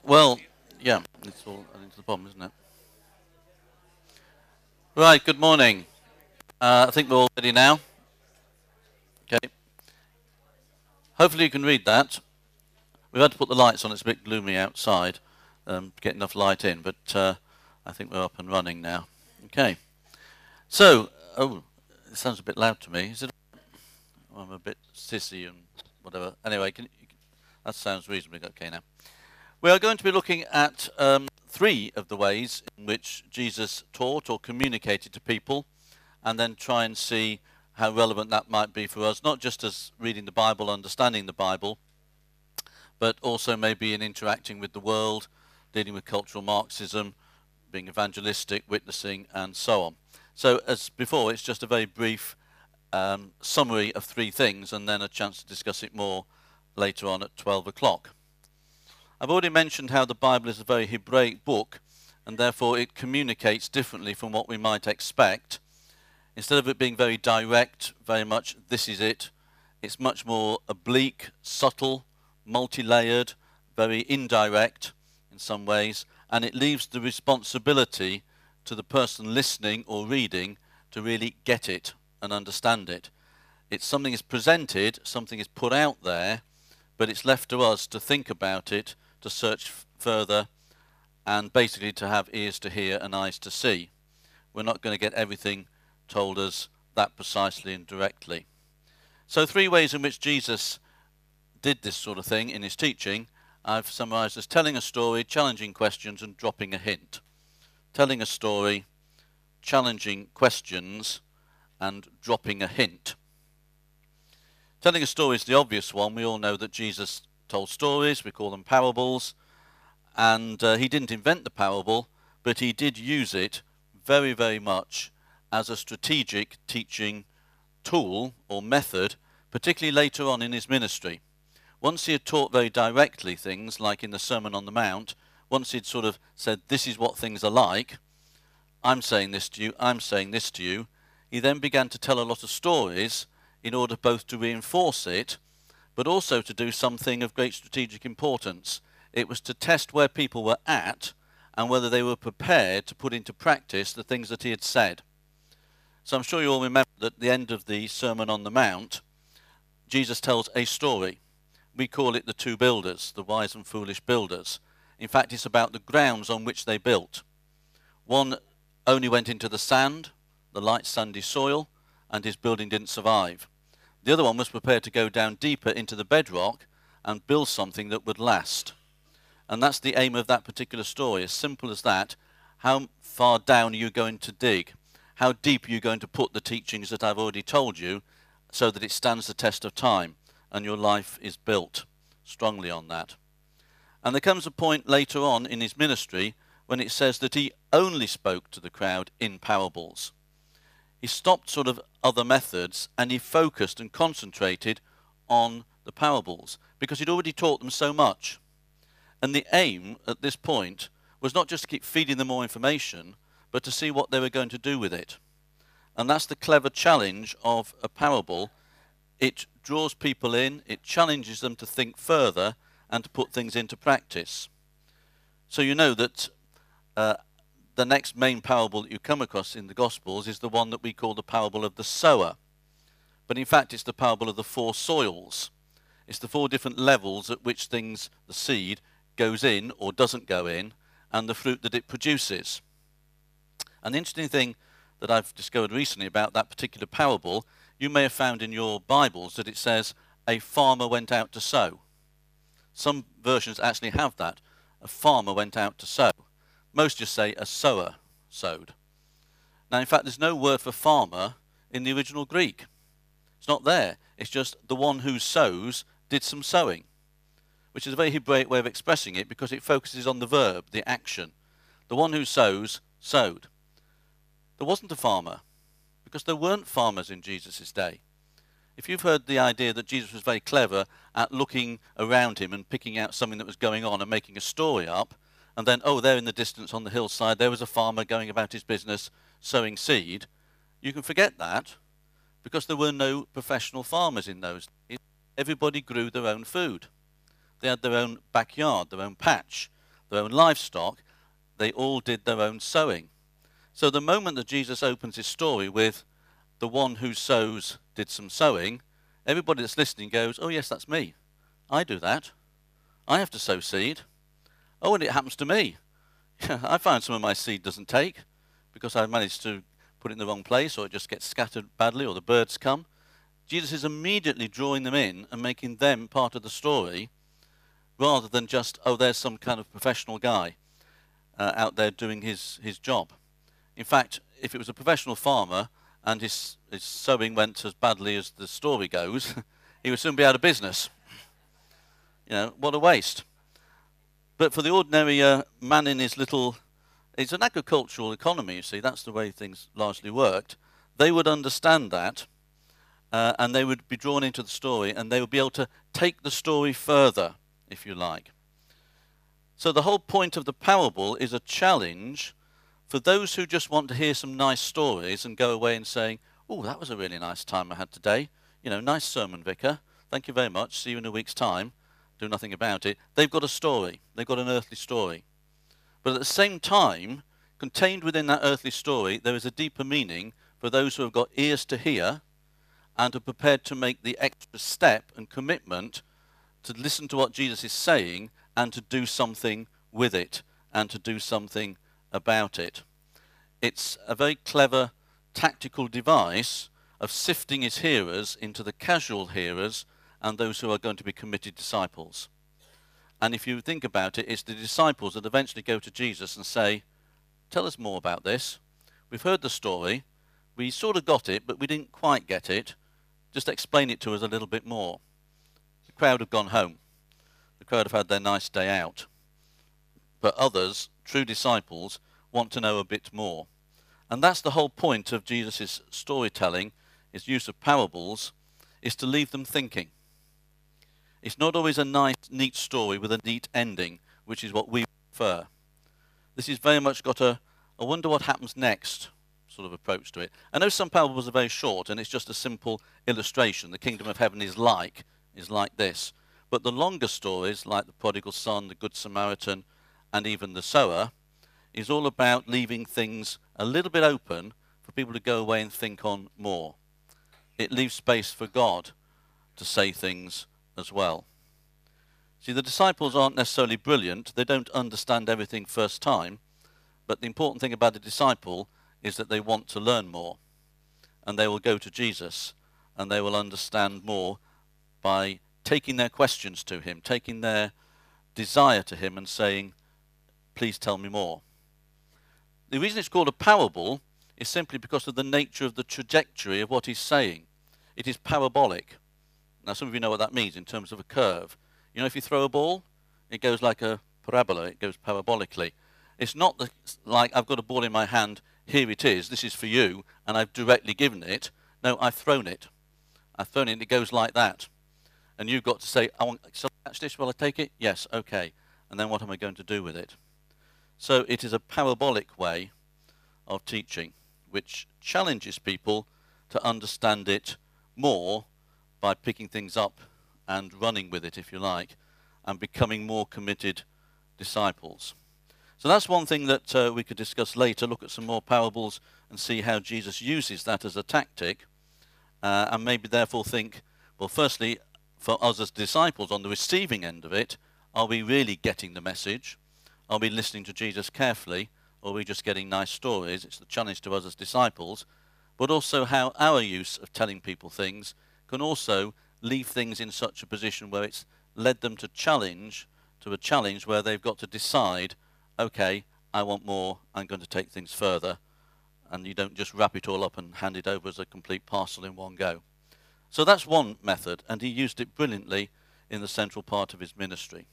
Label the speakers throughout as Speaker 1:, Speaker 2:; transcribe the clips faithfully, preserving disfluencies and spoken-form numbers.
Speaker 1: Well, yeah, it's all into the problem, isn't it? Right, good morning. Uh, I think we're all ready now. Okay. Hopefully you can read that. We've had to put the lights on. It's a bit gloomy outside um, to get enough light in, but uh, I think we're up and running now. Okay. So, oh, it sounds a bit loud to me. Is it? Oh, I'm a bit sissy and whatever. Anyway, can, that sounds reasonably okay now. We are going to be looking at um, three of the ways in which Jesus taught or communicated to people, and then try and see how relevant that might be for us, not just as reading the Bible, understanding the Bible, but also maybe in interacting with the world, dealing with cultural Marxism, being evangelistic, witnessing, and so on. So as before, it's just a very brief um, summary of three things, and then a chance to discuss it more later on at twelve o'clock. I've already mentioned how the Bible is a very Hebraic book, and therefore it communicates differently from what we might expect. Instead of it being very direct, very much this is it, it's much more oblique, subtle, multi-layered, very indirect in some ways, and it leaves the responsibility to the person listening or reading to really get it and understand it. It's something is presented, something is put out there, but it's left to us to think about it, to search f- further, and basically to have ears to hear and eyes to see. We're not going to get everything told us that precisely and directly. So three ways in which Jesus did this sort of thing in his teaching, I've summarized as telling a story, challenging questions, and dropping a hint. Telling a story, challenging questions, and dropping a hint. Telling a story is the obvious one. We all know that Jesus told stories, we call them parables, and uh, he didn't invent the parable, but he did use it very, very much as a strategic teaching tool or method, particularly later on in his ministry. Once he had taught very directly things, like in the Sermon on the Mount, once he'd sort of said, this is what things are like, I'm saying this to you, I'm saying this to you, he then began to tell a lot of stories in order both to reinforce it, but also to do something of great strategic importance. It was to test where people were at and whether they were prepared to put into practice the things that he had said. So I'm sure you all remember that at the end of the Sermon on the Mount, Jesus tells a story. We call it the two builders, the wise and foolish builders. In fact, it's about the grounds on which they built. One only went into the sand, the light sandy soil, and his building didn't survive. The other one was prepared to go down deeper into the bedrock and build something that would last. And that's the aim of that particular story, as simple as that. How far down are you going to dig? How deep are you going to put the teachings that I've already told you so that it stands the test of time and your life is built strongly on that? And there comes a point later on in his ministry when it says that he only spoke to the crowd in parables. He stopped sort of other methods and he focused and concentrated on the parables because he'd already taught them so much. And the aim at this point was not just to keep feeding them more information, but to see what they were going to do with it. And that's the clever challenge of a parable. It draws people in, it challenges them to think further and to put things into practice. So you know that uh, the next main parable that you come across in the Gospels is the one that we call the parable of the sower. But in fact, it's the parable of the four soils. It's the four different levels at which things, the seed, goes in or doesn't go in, and the fruit that it produces. And the interesting thing that I've discovered recently about that particular parable, you may have found in your Bibles that it says, a farmer went out to sow. Some versions actually have that. A farmer went out to sow. Most just say a sower sowed. Now, in fact, there's no word for farmer in the original Greek. It's not there. It's just the one who sows did some sowing, which is a very Hebraic way of expressing it because it focuses on the verb, the action. The one who sows, sowed. There wasn't a farmer because there weren't farmers in Jesus' day. If you've heard the idea that Jesus was very clever at looking around him and picking out something that was going on and making a story up, and then, oh, there in the distance on the hillside, there was a farmer going about his business sowing seed, you can forget that because there were no professional farmers in those days. Everybody grew their own food. They had their own backyard, their own patch. their own livestock, they all did their own sowing. So the moment that Jesus opens his story with the one who sows did some sowing, everybody that's listening goes, oh yes, that's me. I do that. I have to sow seed. Oh, and it happens to me. I find some of my seed doesn't take because I've managed to put it in the wrong place, or it just gets scattered badly, or the birds come. Jesus is immediately drawing them in and making them part of the story, rather than just, oh, there's some kind of professional guy uh, out there doing his, his job. In fact, if it was a professional farmer and his, his sowing went as badly as the story goes, he would soon be out of business. You know, what a waste. But for the ordinary uh, man in his little, it's an agricultural economy, you see, that's the way things largely worked. They would understand that, uh, and they would be drawn into the story, and they would be able to take the story further, if you like. So the whole point of the parable is a challenge for those who just want to hear some nice stories and go away and saying, oh, that was a really nice time I had today. You know, nice sermon, Vicar. Thank you very much. See you in a week's time. Do nothing about it. They've got a story. They've got an earthly story. But at the same time, contained within that earthly story, there is a deeper meaning for those who have got ears to hear and are prepared to make the extra step and commitment to listen to what Jesus is saying and to do something with it and to do something about it. It's a very clever tactical device of sifting his hearers into the casual hearers and those who are going to be committed disciples. And if you think about it, it's the disciples that eventually go to Jesus and say, tell us more about this. We've heard the story. We sort of got it, but we didn't quite get it. Just explain it to us a little bit more. The crowd have gone home. The crowd have had their nice day out. But others, true disciples, want to know a bit more. And that's the whole point of Jesus' storytelling, his use of parables, is to leave them thinking. It's not always a nice, neat story with a neat ending, which is what we prefer. This has very much got a, I wonder what happens next sort of approach to it. I know some parables are very short, and it's just a simple illustration. The kingdom of heaven is like, is like this. But the longer stories, like the prodigal son, the good Samaritan, and even the sower, is all about leaving things a little bit open for people to go away and think on more. It leaves space for God to say things as well. See, the disciples aren't necessarily brilliant. They don't understand everything first time. But the important thing about a disciple is that they want to learn more. And they will go to Jesus, and they will understand more by taking their questions to him, taking their desire to him and saying, please tell me more. The reason it's called a parable is simply because of the nature of the trajectory of what he's saying. It is parabolic. Now, some of you know what that means in terms of a curve. You know, if you throw a ball, it goes like a parabola. It goes parabolically. It's not the, like I've got a ball in my hand, here it is, this is for you, and I've directly given it. No, I've thrown it. I've thrown it, and it goes like that. And you've got to say, I want, shall I catch this while I take it? Yes, okay. And then what am I going to do with it? So it is a parabolic way of teaching, which challenges people to understand it more by picking things up and running with it, if you like, and becoming more committed disciples. So that's one thing that uh, we could discuss later, look at some more parables and see how Jesus uses that as a tactic, uh, and maybe therefore think, well, firstly, for us as disciples on the receiving end of it, are we really getting the message? Are we listening to Jesus carefully, or are we just getting nice stories? It's the challenge to us as disciples, but also how our use of telling people things can also leave things in such a position where it's led them to challenge, to a challenge where they've got to decide, okay, I want more, I'm going to take things further, and you don't just wrap it all up and hand it over as a complete parcel in one go. So that's one method, and he used it brilliantly in the central part of his ministry.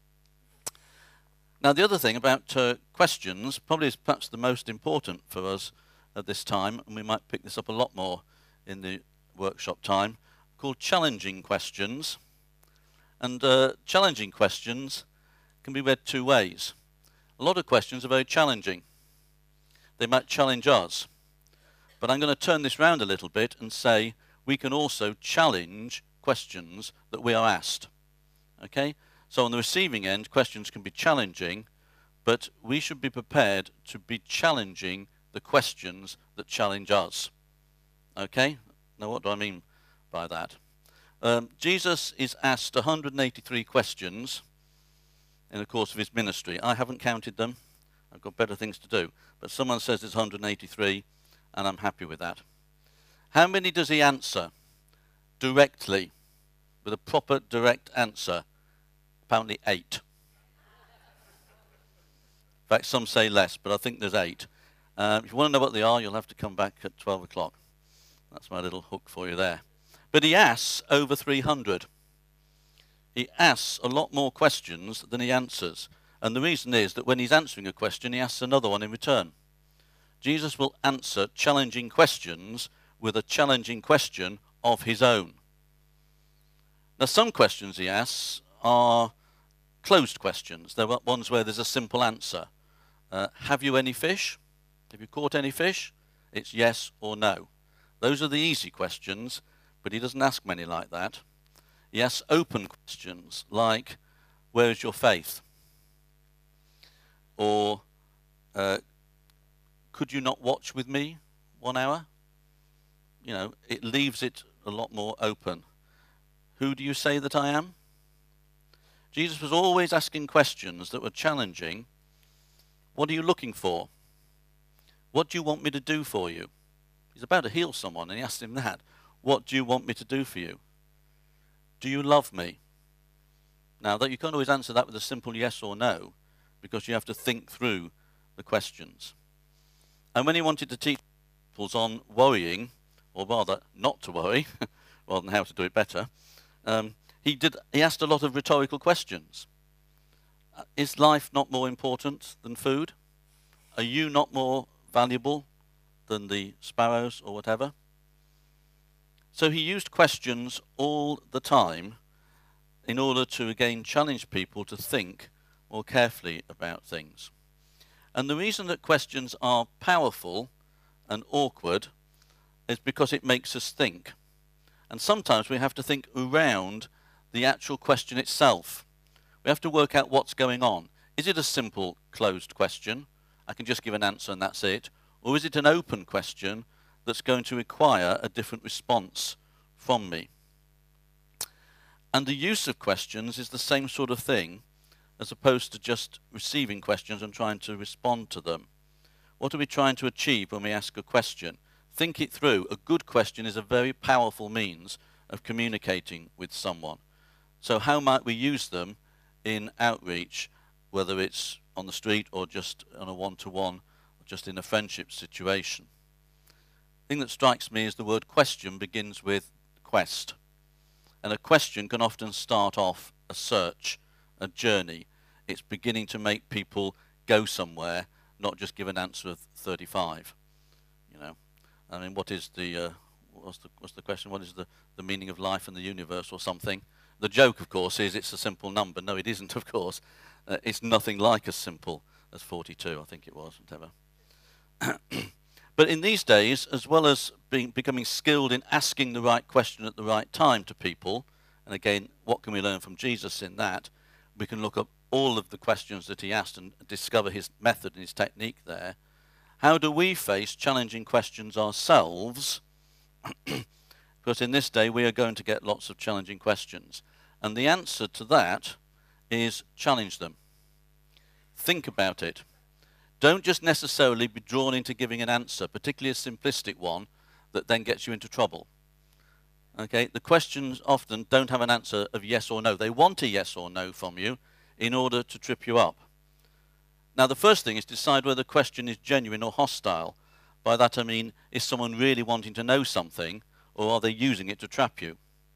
Speaker 1: Now, the other thing about uh, questions probably is perhaps the most important for us at this time, and we might pick this up a lot more in the workshop time, called challenging questions. And uh, challenging questions can be read two ways. A lot of questions are very challenging. They might challenge us. But I'm going to turn this round a little bit and say we can also challenge questions that we are asked. Okay? So on the receiving end, questions can be challenging, but we should be prepared to be challenging the questions that challenge us. Okay? Now what do I mean by that? Um, Jesus is asked one hundred eighty-three questions in the course of his ministry. I haven't counted them. I've got better things to do. But someone says it's one hundred eighty-three, and I'm happy with that. How many does he answer directly, with a proper direct answer? Apparently eight. In fact, some say less, but I think there's eight. Uh, if you want to know what they are, you'll have to come back at twelve o'clock. That's my little hook for you there. But he asks over three hundred. He asks a lot more questions than he answers. And the reason is that when he's answering a question, he asks another one in return. Jesus will answer challenging questions with a challenging question of his own. Now, some questions he asks are closed questions. They're ones where there's a simple answer. Uh, have you any fish? Have you caught any fish? It's yes or no. Those are the easy questions, but he doesn't ask many like that. He asks open questions like, where is your faith? Or, uh, could you not watch with me one hour? You know, it leaves it a lot more open. Who do you say that I am? Jesus was always asking questions that were challenging. What are you looking for? What do you want me to do for you? He's about to heal someone, and he asked him that. What do you want me to do for you? Do you love me? Now, that you can't always answer that with a simple yes or no, because you have to think through the questions. And when he wanted to teach people on worrying, or rather not to worry, rather than how to do it better, um, he did. He asked a lot of rhetorical questions. Uh, is life not more important than food? Are you not more valuable than the sparrows or whatever? So he used questions all the time in order to again challenge people to think more carefully about things. And the reason that questions are powerful and awkward is because it makes us think. And sometimes we have to think around the actual question itself. We have to work out what's going on. Is it a simple closed question? I can just give an answer and that's it. Or is it an open question that's going to require a different response from me? And the use of questions is the same sort of thing, as opposed to just receiving questions and trying to respond to them. What are we trying to achieve when we ask a question? Think it through. A good question is a very powerful means of communicating with someone. So how might we use them in outreach, whether it's on the street or just on a one-to-one, or just in a friendship situation? The thing that strikes me is the word question begins with quest. And a question can often start off a search, a journey. It's beginning to make people go somewhere, not just give an answer of thirty-five. You know, I mean, what is the uh, what's the what's the question? What is the the meaning of life and the universe or something? The joke, of course, is it's a simple number. No, it isn't. Of course, uh, it's nothing like as simple as forty-two. I think it was, whatever. But in these days, as well as being becoming skilled in asking the right question at the right time to people, and again, what can we learn from Jesus in that? We can look up all of the questions that he asked and discover his method and his technique there. How do we face challenging questions ourselves? Because in this day we are going to get lots of challenging questions. And the answer to that is challenge them. Think about it. Don't just necessarily be drawn into giving an answer, particularly a simplistic one that then gets you into trouble. Okay, the questions often don't have an answer of yes or no. They want a yes or no from you in order to trip you up. Now, the first thing is to decide whether the question is genuine or hostile. By that I mean, is someone really wanting to know something, or are they using it to trap you?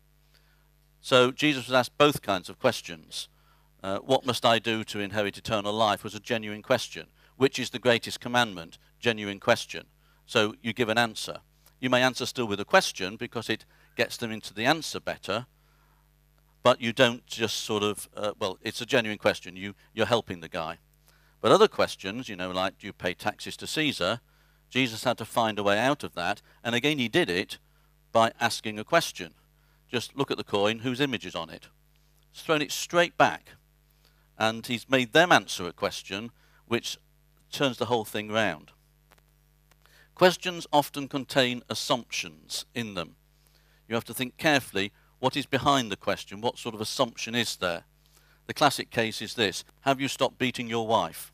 Speaker 1: So Jesus was asked both kinds of questions. Uh, what must I do to inherit eternal life was a genuine question. Which is the greatest commandment? Genuine question. So you give an answer. You may answer still with a question because it gets them into the answer better, but you don't just sort of, uh, well, it's a genuine question. You, you're helping the guy. But other questions, you know, like, do you pay taxes to Caesar? Jesus had to find a way out of that. And again, he did it by asking a question. Just look at the coin, whose image is on it? He's thrown it straight back. And he's made them answer a question which turns the whole thing round. Questions often contain assumptions in them. You have to think carefully what is behind the question, what sort of assumption is there. The classic case is this: have you stopped beating your wife?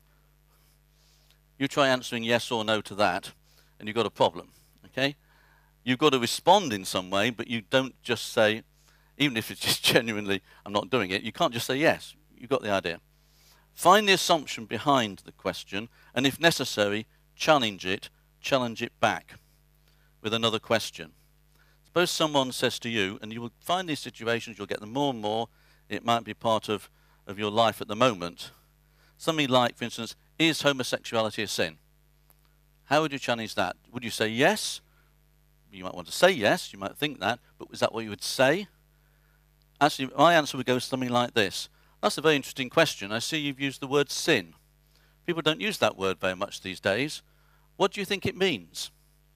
Speaker 1: You try answering yes or no to that, and you've got a problem, okay? You've got to respond in some way, but you don't just say, even if it's just genuinely, I'm not doing it, you can't just say yes. You've got the idea. Find the assumption behind the question, and if necessary, challenge it, challenge it back with another question. Suppose someone says to you, and you will find these situations, you'll get them more and more, it might be part of, of your life at the moment. Something like, for instance, is homosexuality a sin? How would you challenge that? Would you say yes? You might want to say yes, you might think that, but is that what you would say? Actually, my answer would go something like this. That's a very interesting question. I see you've used the word sin. People don't use that word very much these days. What do you think it means?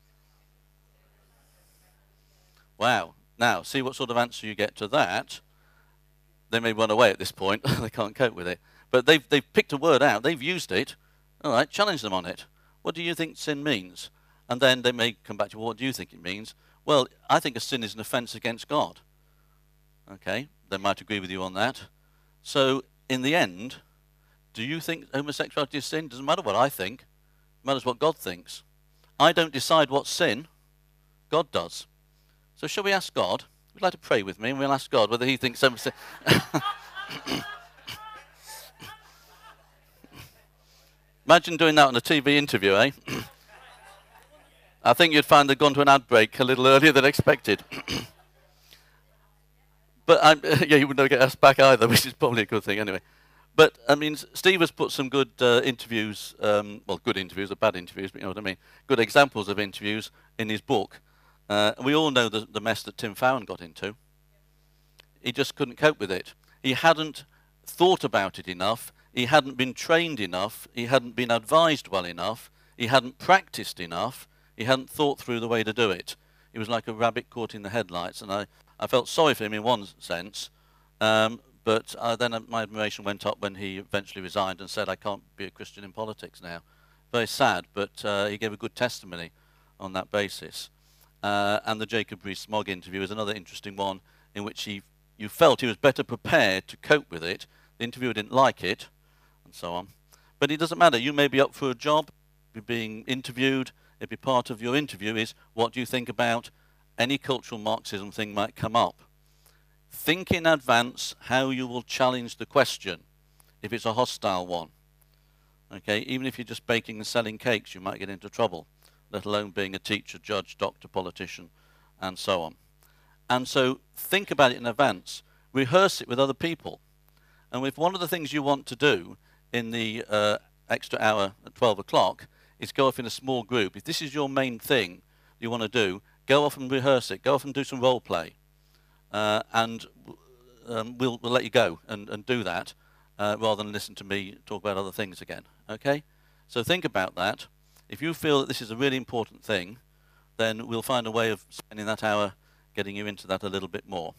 Speaker 1: Wow. Now, see what sort of answer you get to that. They may run away at this point. They can't cope with it. But they've, they've picked a word out. They've used it. All right, challenge them on it. What do you think sin means? And then they may come back to, well, what do you think it means? Well, I think a sin is an offence against God. Okay, they might agree with you on that. So, in the end, do you think homosexuality is sin? Doesn't matter what I think. It matters what God thinks. I don't decide what's sin. God does. So shall we ask God? Would you like to pray with me? And we'll ask God whether he thinks homosexuality... Imagine doing that on a T V interview, eh? I think you'd find they'd gone to an ad break a little earlier than expected. But, I'm, yeah, you wouldn't get us back either, which is probably a good thing anyway. But, I mean, Steve has put some good uh, interviews, um, well, good interviews or bad interviews, but you know what I mean, good examples of interviews in his book. Uh, we all know the, the mess that Tim Farron got into. He just couldn't cope with it. He hadn't thought about it enough. He hadn't been trained enough. He hadn't been advised well enough. He hadn't practiced enough. He hadn't thought through the way to do it. He was like a rabbit caught in the headlights, and I, I felt sorry for him in one sense, um, but uh, then uh, my admiration went up when he eventually resigned and said, I can't be a Christian in politics now. Very sad, but uh, he gave a good testimony on that basis. Uh, and the Jacob Rees-Mogg interview is another interesting one in which he, you felt he was better prepared to cope with it. The interviewer didn't like it, and so on. But it doesn't matter. You may be up for a job, you're being interviewed. It'd be part of your interview is, what do you think about any cultural Marxism thing might come up? Think in advance how you will challenge the question if it's a hostile one. Okay, even if you're just baking and selling cakes, you might get into trouble, let alone being a teacher, judge, doctor, politician, and so on. And so think about it in advance. Rehearse it with other people. And if one of the things you want to do in the uh, extra hour at twelve o'clock is go off in a small group, if this is your main thing you want to do, go off and rehearse it. Go off and do some role play. Uh, and um, we'll, we'll let you go and, and do that uh, rather than listen to me talk about other things again. Okay? So think about that. If you feel that this is a really important thing, then we'll find a way of spending that hour getting you into that a little bit more.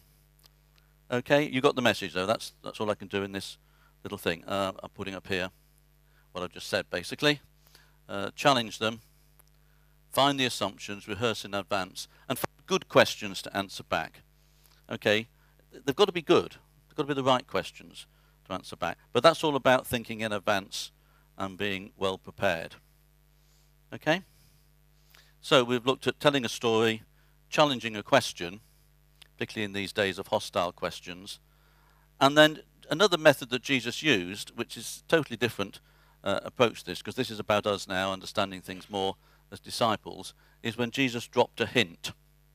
Speaker 1: Okay? You got the message, though. That's, that's all I can do in this little thing. Uh, I'm putting up here what I've just said, basically. Uh, challenge them. Find the assumptions, rehearse in advance, and find good questions to answer back. Okay, they've got to be good. They've got to be the right questions to answer back. But that's all about thinking in advance and being well prepared. Okay? So we've looked at telling a story, challenging a question, particularly in these days of hostile questions, and then another method that Jesus used, which is totally different uh, approach to this, because this is about us now understanding things more as disciples, is when Jesus dropped a hint.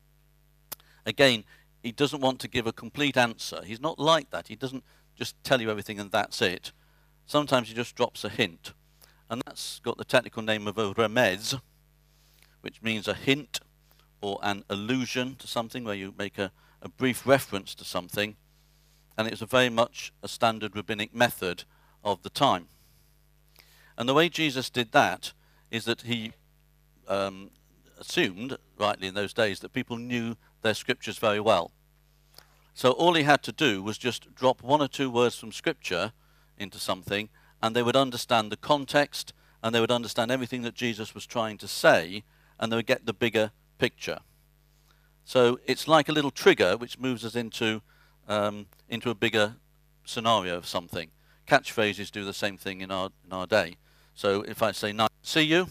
Speaker 1: Again, he doesn't want to give a complete answer. He's not like that. He doesn't just tell you everything and that's it. Sometimes he just drops a hint. And that's got the technical name of a remez, which means a hint or an allusion to something, where you make a, a brief reference to something. And it's a very much a standard rabbinic method of the time. And the way Jesus did that is that he um, assumed, rightly in those days, that people knew their scriptures very well. So all he had to do was just drop one or two words from scripture into something, and they would understand the context, and they would understand everything that Jesus was trying to say, and they would get the bigger picture. So it's like a little trigger which moves us into um, into a bigger scenario of something. Catchphrases do the same thing in our in our day. So if I say nice to see you,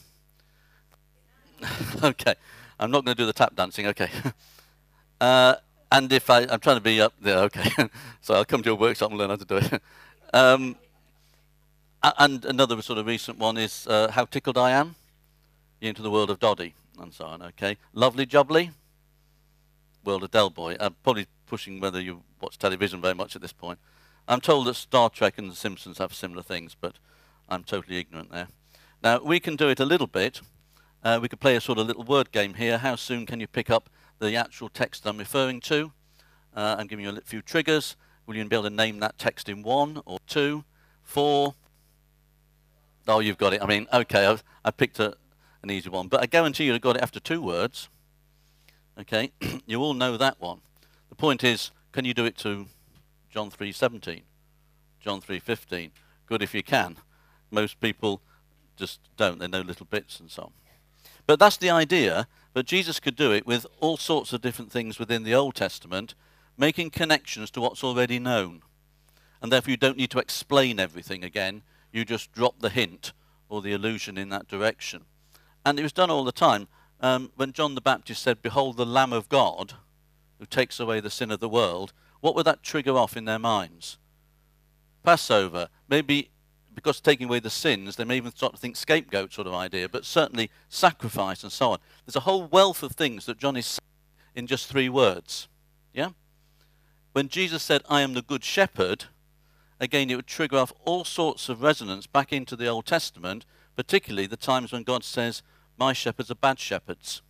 Speaker 1: okay, I'm not going to do the tap dancing. Okay, uh, and if I I'm trying to be up there, okay, so I'll come to your workshop and learn how to do it. um, and another sort of recent one is uh, how tickled I am. You're into the world of Doddy and so on. Okay, lovely jubbly. World of Del Boy. I'm probably pushing whether you watch television very much at this point. I'm told that Star Trek and The Simpsons have similar things, but I'm totally ignorant there. Now, we can do it a little bit. Uh, we could play a sort of little word game here. How soon can you pick up the actual text I'm referring to? Uh, I'm giving you a few triggers. Will you be able to name that text in one or two, four? Oh, you've got it. I mean, okay, I've, I picked a, an easy one, but I guarantee you've got it after two words. Okay, you all know that one. The point is, can you do it to John three seventeen, John three fifteen? Good if you can. Most people just don't. They know little bits and so on. But that's the idea, that Jesus could do it with all sorts of different things within the Old Testament, making connections to what's already known. And therefore you don't need to explain everything again. You just drop the hint or the allusion in that direction. And it was done all the time. Um, when John the Baptist said, "Behold the Lamb of God, who takes away the sin of the world," what would that trigger off in their minds? Passover. Maybe because taking away the sins, they may even start to think scapegoat sort of idea, but certainly sacrifice and so on. There's a whole wealth of things that John is saying in just three words. Yeah? When Jesus said, "I am the good shepherd," again, it would trigger off all sorts of resonance back into the Old Testament, particularly the times when God says, "My shepherds are bad shepherds."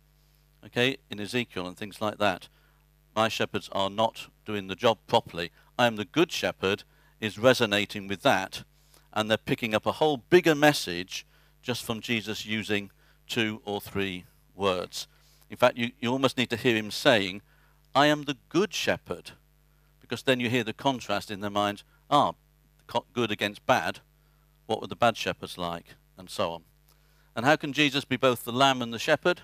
Speaker 1: Okay, in Ezekiel and things like that. My shepherds are not doing the job properly. I am the good shepherd is resonating with that, and they're picking up a whole bigger message just from Jesus using two or three words. In fact, you, you almost need to hear him saying, "I am the good shepherd," because then you hear the contrast in their minds. Ah, good against bad. What were the bad shepherds like? And so on. And how can Jesus be both the lamb and the shepherd?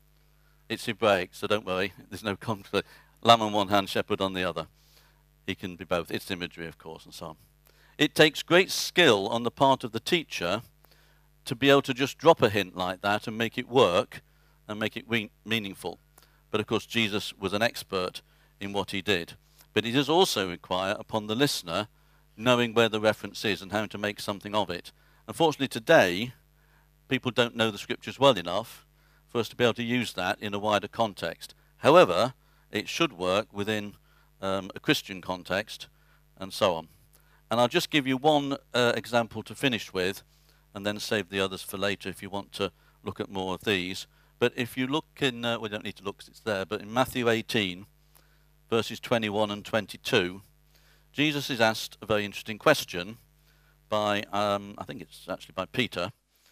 Speaker 1: It's Hebraic, so don't worry. There's no conflict. Lamb on one hand, shepherd on the other. He can be both. It's imagery, of course, and so on. It takes great skill on the part of the teacher to be able to just drop a hint like that and make it work and make it meaningful. But, of course, Jesus was an expert in what he did. But it does also require, upon the listener, knowing where the reference is and how to make something of it. Unfortunately, today, people don't know the scriptures well enough for us to be able to use that in a wider context. However, it should work within um, a Christian context and so on. And I'll just give you one uh, example to finish with and then save the others for later if you want to look at more of these. But if you look in, uh, we don't need to look because it's there, but in Matthew eighteen, verses twenty-one and twenty-two, Jesus is asked a very interesting question by, um, I think it's actually by Peter,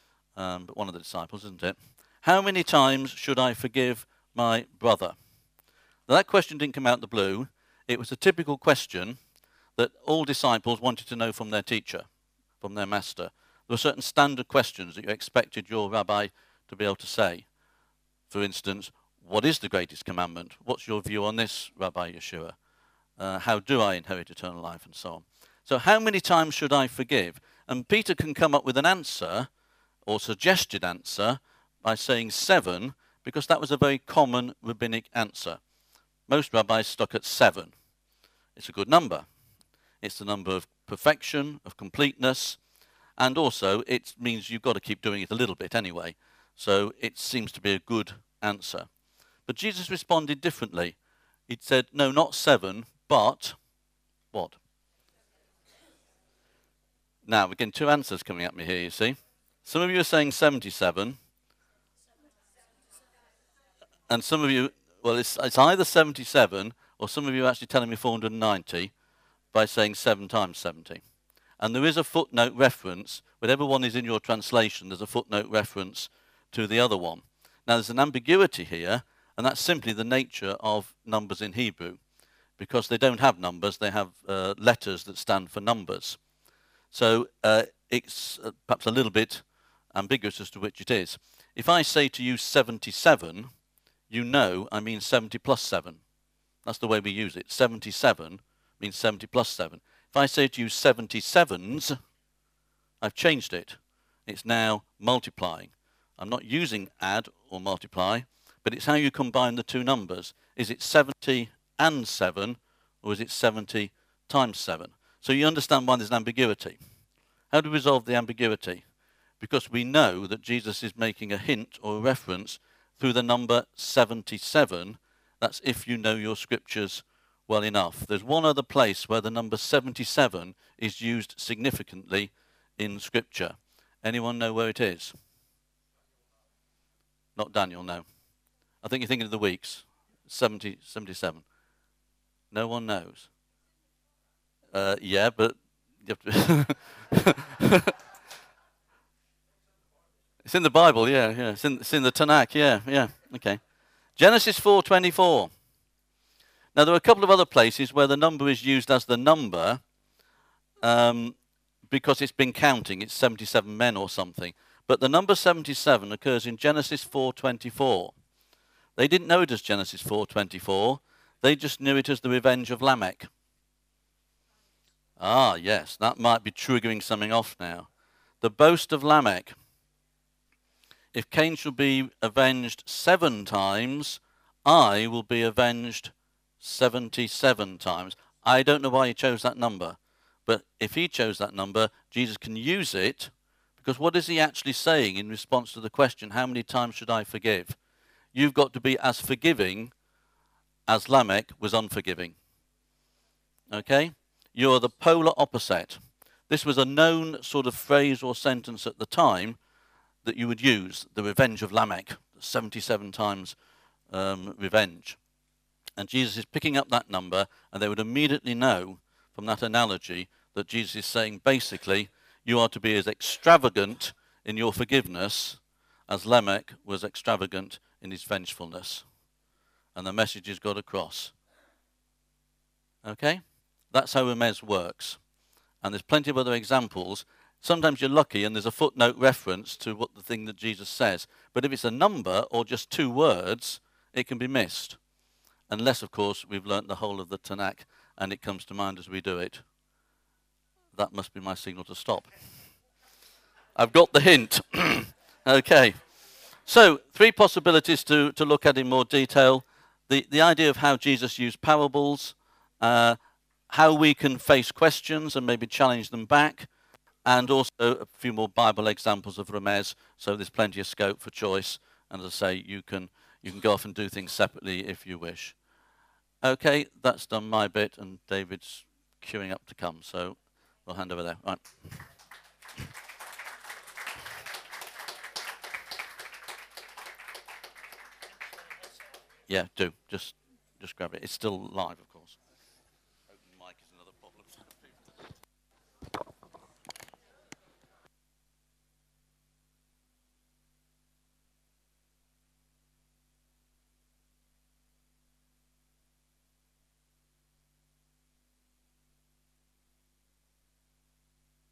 Speaker 1: um, but one of the disciples, isn't it? How many times should I forgive my brother? Now, that question didn't come out of the blue. It was a typical question that all disciples wanted to know from their teacher, from their master. There were certain standard questions that you expected your rabbi to be able to say. For instance, what is the greatest commandment? What's your view on this, Rabbi Yeshua? Uh, how do I inherit eternal life, and so on. So how many times should I forgive? And Peter can come up with an answer, or suggested answer, by saying seven, because that was a very common rabbinic answer. Most rabbis stuck at seven. It's a good number. It's the number of perfection, of completeness, and also it means you've got to keep doing it a little bit anyway. So it seems to be a good answer. But Jesus responded differently. He said, no, not seven, but what? Now, we're getting two answers coming at me here, you see. Some of you are saying seventy-seven. And some of you, well, it's, it's either seventy-seven, or some of you are actually telling me four hundred ninety by saying seven times seventy. And there is a footnote reference. Whatever one is in your translation, there's a footnote reference to the other one. Now, there's an ambiguity here, and that's simply the nature of numbers in Hebrew. Because they don't have numbers, they have uh, letters that stand for numbers. So uh, it's uh, perhaps a little bit ambiguous as to which it is. If I say to you seventy-seven, you know I mean seventy plus seven. That's the way we use it. seventy-seven means seventy plus seven. If I say to you seventy-sevens, I've changed it. It's now multiplying. I'm not using add or multiply, but it's how you combine the two numbers. Is it seventy and seven, or is it seventy times seven? So you understand why there's an ambiguity. How do we resolve the ambiguity? Because we know that Jesus is making a hint or a reference through the number seventy-seven. That's if you know your scriptures well enough. There's one other place where the number seventy-seven is used significantly in scripture. Anyone know where it is? Not Daniel, no. I think you're thinking of the weeks. seventy, seventy-seven. No one knows. Uh, yeah, but you have to it's in the Bible, yeah, yeah. It's in, it's in the Tanakh, yeah, yeah. Okay. Genesis four twenty-four. Now, there are a couple of other places where the number is used as the number um, because it's been counting. It's seventy-seven men or something. But the number seventy-seven occurs in Genesis four twenty-four. They didn't know it as Genesis four twenty-four. They just knew it as the revenge of Lamech. Ah, yes, that might be triggering something off now. The boast of Lamech. If Cain shall be avenged seven times, I will be avenged seventy-seven times. I don't know why he chose that number, but if he chose that number, Jesus can use it, because what is he actually saying in response to the question, how many times should I forgive? You've got to be as forgiving as Lamech was unforgiving. Okay? You're the polar opposite. This was a known sort of phrase or sentence at the time that you would use, the revenge of Lamech, seventy-seven times um, revenge. And Jesus is picking up that number, and they would immediately know from that analogy that Jesus is saying, basically, you are to be as extravagant in your forgiveness as Lamech was extravagant in his vengefulness. And the message is got across. Okay? That's how Remez works. And there's plenty of other examples. Sometimes you're lucky and there's a footnote reference to what the thing that Jesus says. But if it's a number or just two words, it can be missed. Unless, of course, we've learnt the whole of the Tanakh and it comes to mind as we do it. That must be my signal to stop. I've got the hint. Okay. So, three possibilities to, to look at in more detail. The, the idea of how Jesus used parables, uh, how we can face questions and maybe challenge them back, and also a few more Bible examples of Remez, so there's plenty of scope for choice. And as I say, you can, you can go off and do things separately if you wish. Okay, that's done my bit, and David's queuing up to come, so we'll hand over there. Right. Yeah, do. Just, just grab it. It's still live, of course.